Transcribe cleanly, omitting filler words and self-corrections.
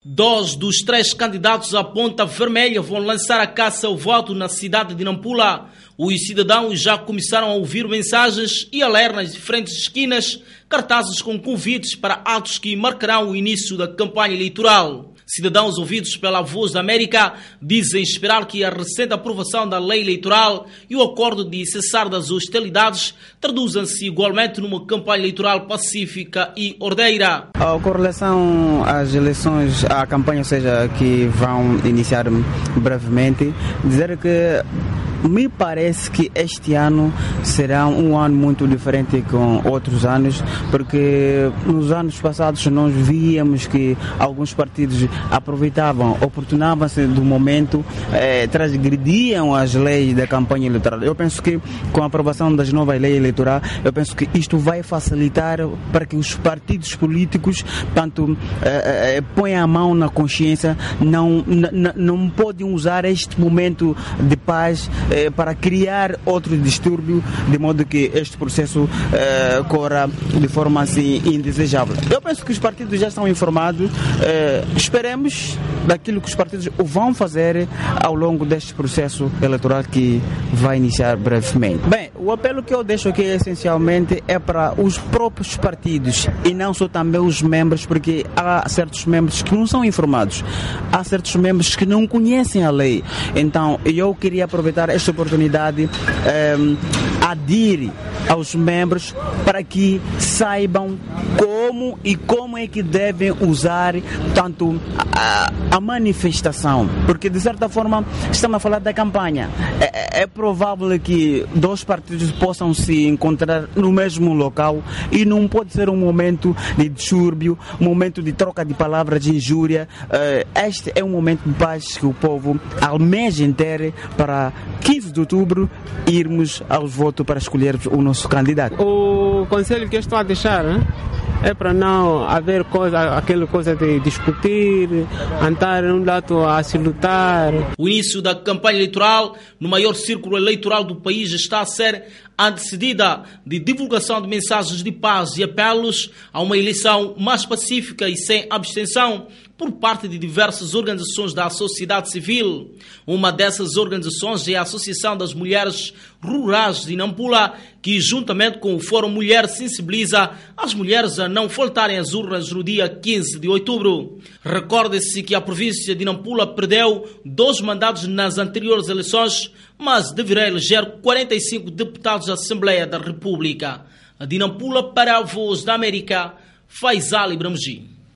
Dois dos três candidatos à Ponta Vermelha vão lançar a caça ao voto na cidade de Nampula. Os cidadãos já começaram a ouvir mensagens e a ler nas diferentes esquinas cartazes com convites para atos que marcarão o início da campanha eleitoral. Cidadãos ouvidos pela Voz da América dizem esperar que a recente aprovação da lei eleitoral e o acordo de cessar das hostilidades traduzam-se igualmente numa campanha eleitoral pacífica e ordeira. Com relação às eleições, à campanha, ou seja, que vão iniciar brevemente, dizer que me parece que este ano será um ano muito diferente com outros anos, porque nos anos passados nós víamos que alguns partidos aproveitavam, oportunavam-se do momento, transgrediam as leis da campanha eleitoral. Eu penso que com a aprovação das novas leis eleitorais, eu penso que isto vai facilitar para que os partidos políticos, tanto ponham a mão na consciência, não podem usar este momento de paz para criar outro distúrbio, de modo que este processo corra de forma assim indesejável. Eu penso que os partidos já estão informados, esperemos daquilo que os partidos vão fazer ao longo deste processo eleitoral que vai iniciar brevemente. Bem, o apelo que eu deixo aqui essencialmente é para os próprios partidos e não só também os membros, porque há certos membros que não são informados, há certos membros que não conhecem a lei. Então eu queria aproveitar esta oportunidade adir aos membros para que saibam como é que devem usar tanto a manifestação, porque de certa forma estamos a falar da campanha. É provável que dois partidos possam se encontrar no mesmo local e não pode ser um momento de distúrbio, um momento de troca de palavras, de injúria. Este é um momento de paz que o povo almeja ter para 15 de outubro irmos aos votos para escolher o nosso candidato. O conselho que eu estou a deixar é para não haver aquela coisa de discutir, andar um lado a se lutar. O início da campanha eleitoral no maior círculo eleitoral do país está a ser antecedida de divulgação de mensagens de paz e apelos a uma eleição mais pacífica e sem abstenção por parte de diversas organizações da sociedade civil. Uma dessas organizações é a Associação das Mulheres Rurais de Nampula, que juntamente com o Fórum Mulher sensibiliza as mulheres a não faltarem às urnas no dia 15 de outubro. Recorde-se que a província de Nampula perdeu 2 mandatos nas anteriores eleições, mas deverá eleger 45 deputados da Assembleia da República. De Nampula para a Voz da América, Faisal Ibramogi.